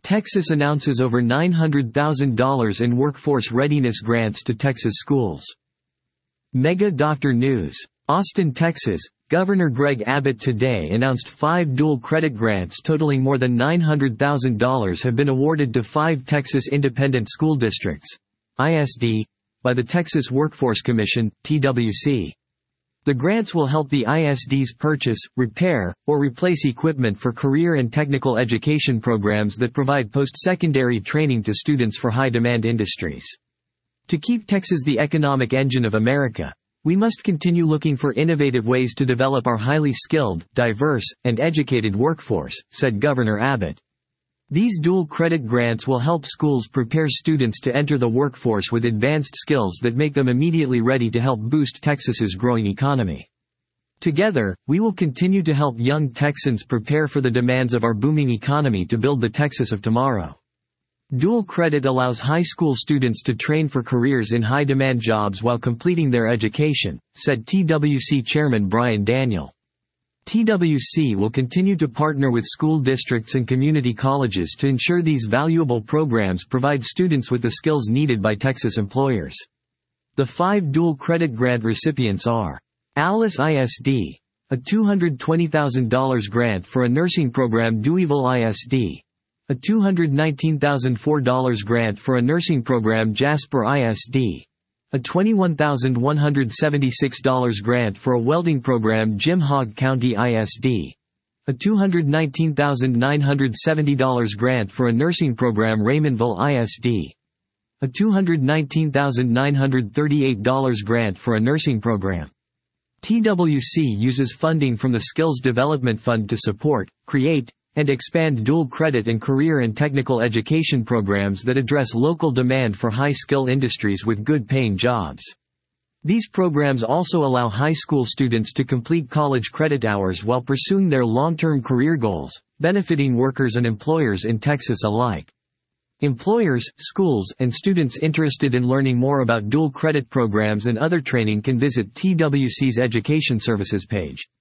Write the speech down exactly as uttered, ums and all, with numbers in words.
Texas announces over nine hundred thousand dollars in workforce readiness grants to Texas schools. Mega Doctor News. Austin, Texas. Governor Greg Abbott today announced five dual credit grants totaling more than nine hundred thousand dollars have been awarded to five Texas independent school districts, I S D, by the Texas Workforce Commission, T W C. The grants will help the I S Ds purchase, repair, or replace equipment for career and technical education programs that provide post-secondary training to students for high-demand industries. To keep Texas the economic engine of America, we must continue looking for innovative ways to develop our highly skilled, diverse, and educated workforce, said Governor Abbott. These dual credit grants will help schools prepare students to enter the workforce with advanced skills that make them immediately ready to help boost Texas's growing economy. Together, we will continue to help young Texans prepare for the demands of our booming economy to build the Texas of tomorrow. Dual credit allows high school students to train for careers in high-demand jobs while completing their education, said T W C Chairman Brian Daniel. T W C will continue to partner with school districts and community colleges to ensure these valuable programs provide students with the skills needed by Texas employers. The five dual credit grant recipients are Alice I S D, a two hundred twenty thousand dollars grant for a nursing program, Deweyville I S D, a two hundred nineteen thousand four dollars grant for a nursing program, Jasper I S D, a twenty-one thousand one hundred seventy-six dollars grant for a welding program, Jim Hogg County I S D, a two hundred nineteen thousand nine hundred seventy dollars grant for a nursing program, Raymondville I S D, a two hundred nineteen thousand nine hundred thirty-eight dollars grant for a nursing program. T W C uses funding from the Skills Development Fund to support, create, and expand dual credit and career and technical education programs that address local demand for high-skill industries with good-paying jobs. These programs also allow high school students to complete college credit hours while pursuing their long-term career goals, benefiting workers and employers in Texas alike. Employers, schools, and students interested in learning more about dual credit programs and other training can visit T W C's Education Services page.